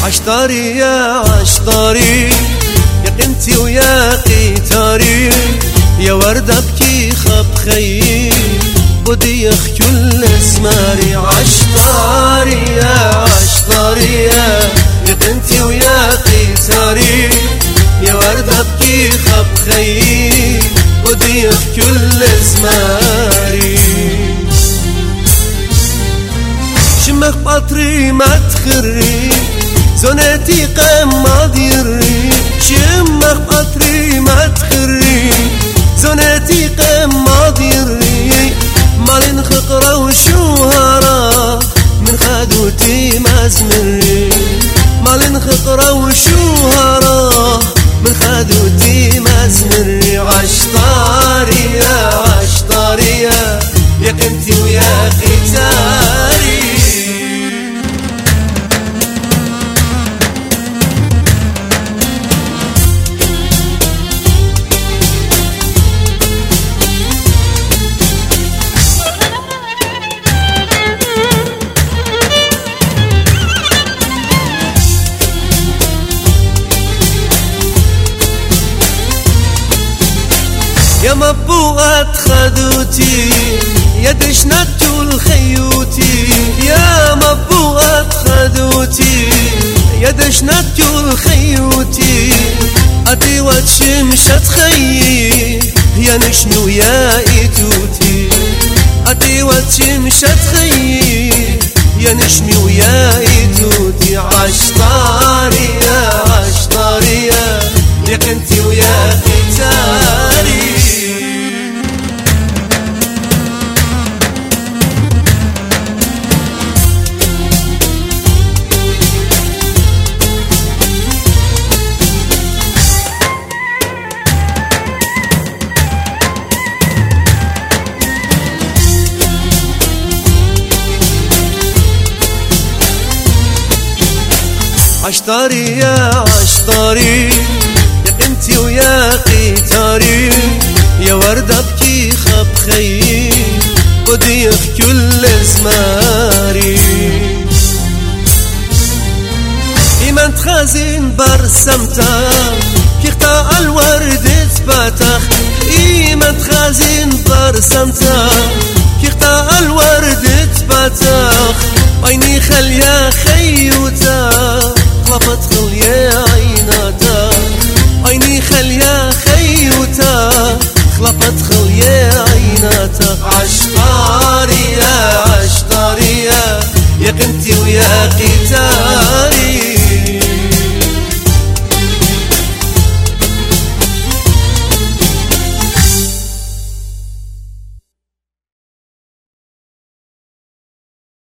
عشطاري يا عشطاري يا قنتي ويا قيتاري يا وردة بكي خب خيي بديخ كل اسماري. عشطاري يا عشطاري يا قنتي ويا قيتاري يا وردة بكي خب خيي بديخ كل اسماري. شمخ بطري ما تخري زونتي قم ما ديري. شمخ بطري ما تخري زونتي قم ما ديري. مالين خقرة وشوهرة من خدوتي ما زمري. مالين خقرة وشوهرة من خدوتي ما زمري. عشطاري يا عشطاري يا قنتي ويا قيتاري. يا مبوغة خدوتي يا دشنت الخيوتي. يا مبوغة خدوتي يا دشنت الخيوتي. أتي واتشمشت خيي يا نشمي ويا إيتوتي. أتي واتشمشت خيي يا نشمي ويا إيتوتي. عشطاري يا عشطاري يا قنتي ويا قيتاري. عشطاري يا عشطاري يا قنتي ويا قيتاري يا وردة بكي خب خيي بديخ كل زماري. إيمان تخازن برسمتا كيختا الورد تباتخ. إيمان تخازن برسمتا كيختا الورد تباتخ. عيني خليا خيوتا خلفت خليا عيناتا. عيني خليا خيوتا خلفت خليا عيناتا. عشطاري يا عشطاري يا قنتي ويا قيتاري.